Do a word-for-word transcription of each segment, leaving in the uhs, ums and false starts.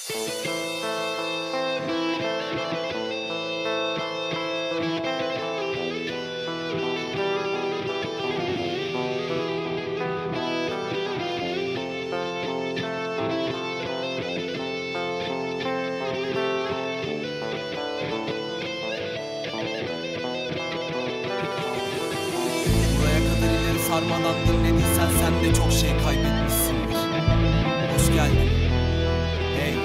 Sarmadan dinlediysen sen de çok şey kaybetmişsindir. Hoş geldin. Hey.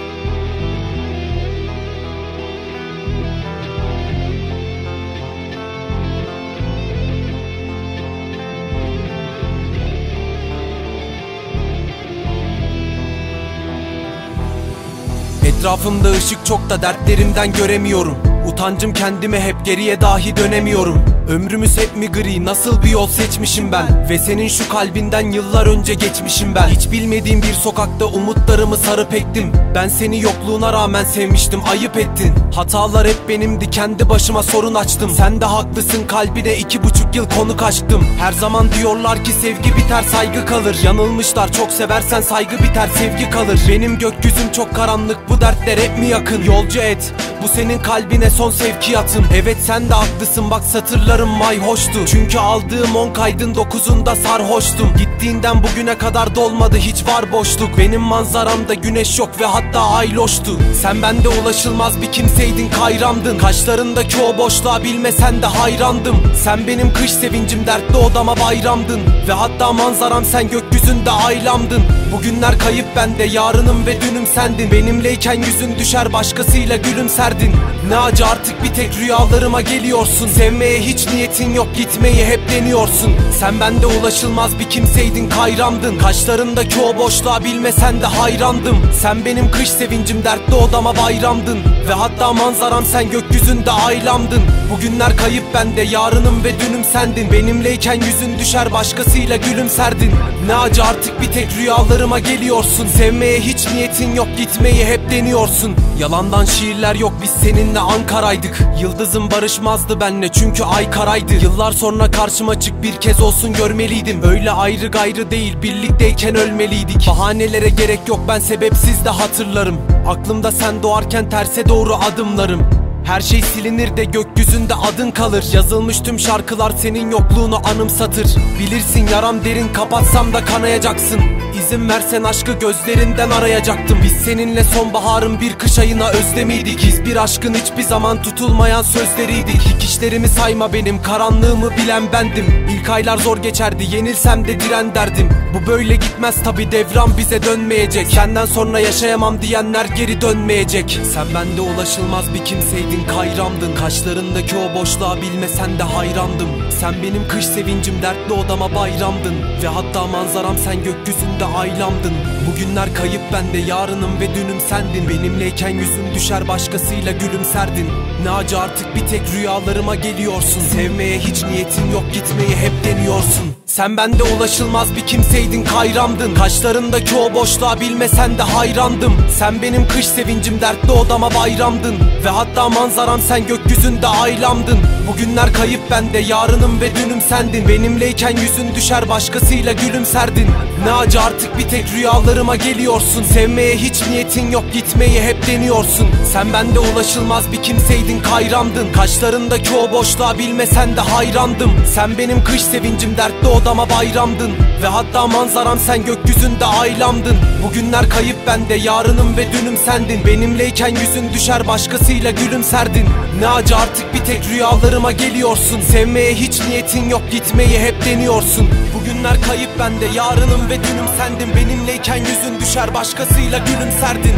Etrafımda ışık çok da dertlerimden göremiyorum. Utancım kendime hep geriye dahi dönemiyorum. Ömrümüz hep mi gri, nasıl bir yol seçmişim ben? Ve senin şu kalbinden yıllar önce geçmişim ben. Hiç bilmediğim bir sokakta umutlarımı sarıp ektim. Ben seni yokluğuna rağmen sevmiştim, ayıp ettin. Hatalar hep benimdi, kendi başıma sorun açtım. Sen de haklısın, kalbine iki buçuk yıl konuk açtım. Her zaman diyorlar ki sevgi biter saygı kalır. Yanılmışlar, çok seversen saygı biter sevgi kalır. Benim gökyüzüm çok karanlık, bu dertler hep mi yakın? Yolcu et, bu senin kalbine son sevkiyatım. Evet sen de haklısın, bak satırlarım mayhoştu. Çünkü aldığım on kaydın dokuzunda sarhoştum. Gittiğinden bugüne kadar dolmadı hiç var boşluk. Benim manzaramda güneş yok ve hatta ay loştu. Sen bende ulaşılmaz bir kimseydin, kayramdın. Kaşlarındaki o boşluğa bilmesen de hayrandım. Sen benim kış sevincim, dertli odama bayramdın. Ve hatta manzaram sen, gökyüzünde aylamdın. Bugünler kayıp bende, yarınım ve dünüm sendin. Benimleyken yüzün düşer, başkasıyla gülümserdin. Ne acı artık bir tek rüyalarıma geliyorsun. Sevmeye hiç niyetin yok, gitmeyi hep deniyorsun. Sen bende ulaşılmaz bir kimseydin, kayramdın. Kaşlarındaki o boşluğa bilmesen de hayrandım. Sen benim kış sevincim, dertli odama bayramdın. Ve hatta manzaram sen, gökyüzünde aylamdın. Bugünler kayıp bende, yarınım ve dünüm sendin. Benimleyken yüzün düşer, başkasıyla gülümserdin. Ne acı artık bir tek rüyalarıma geliyorsun. Sevmeye hiç niyetin yok, gitmeyi hep deniyorsun. Yalandan şiirler yok, biz seninle Ankara'ydık. Yıldızım barışmazdı benle çünkü ay karaydı. Yıllar sonra karşıma çık, bir kez olsun görmeliydim. Öyle ayrı gayrı değil, birlikteyken ölmeliydik. Bahanelere gerek yok, ben sebepsiz de hatırlarım. Aklımda sen doğarken terse doğru adımlarım. Her şey silinir de gökyüzünde adın kalır. Yazılmış tüm şarkılar senin yokluğunu anımsatır. Bilirsin yaram derin, kapatsam da kanayacaksın. İzin versen aşkı gözlerinden arayacaktım. Biz seninle sonbaharın bir kış ayına özlemiydik. Biz bir aşkın hiçbir zaman tutulmayan sözleriydik. Dikişlerimi sayma benim, karanlığımı bilen bendim. İlk aylar zor geçerdi, yenilsem de diren derdim. Bu böyle gitmez tabi, devran bize dönmeyecek. Senden sonra yaşayamam diyenler geri dönmeyecek. Sen bende ulaşılmaz bir kimseydin, kayramdın. Kaşlarındaki o boşluğa bilmesen de hayrandım. Sen benim kış sevincim, dertli odama bayramdın. Ve hatta manzaram sen, gökyüzünde aylamdın. Bugünler kayıp bende, yarınım ve dünüm sendin. Benimleyken yüzün düşer, başkasıyla gülümserdin. Ne acı artık bir tek rüyalarıma geliyorsun. Sevmeye hiç niyetin yok, gitmeyi hep deniyorsun. Sen bende ulaşılmaz bir kimseydin, kayramdın. Kaşlarındaki o boşluğa bilmesen de hayrandım. Sen benim kış sevincim, dertli odama bayramdın. Ve hatta manzaram sen, gökyüzünde aylamdın. Bugünler kayıp bende, yarınım ve dünüm sendin. Benimleyken yüzün düşer, başkasıyla gülümserdin. Ne acı artık bir tek rüyalarıma geliyorsun. Sevmeye hiç niyetin yok, gitmeyi hep deniyorsun. Sen bende ulaşılmaz bir kimseydin, kayramdın. Kaşlarındaki o boşluğa bilmesen de hayrandım. Sen benim kış sevincim, dertli odama bayramdın. Ve hatta manzaram sen, gökyüzünde aylamdın. Bugünler kayıp bende, yarınım ve dünüm sendin. Benimleyken yüzün düşer, başkasıyla gülümserdin. Ne acı artık bir tek rüyalarıma geliyorsun. Sevmeye hiç niyetin yok, gitmeyi hep deniyorsun. Bugünler kayıp bende, yarınım ve dünüm sendin. Benimleyken yüzün düşer, başkasıyla gülümserdin.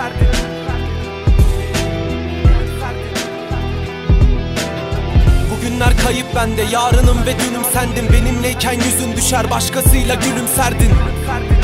Bugünler kayıp bende, yarınım ve dünüm sendin. Benimleyken yüzün düşer, başkasıyla gülümserdin.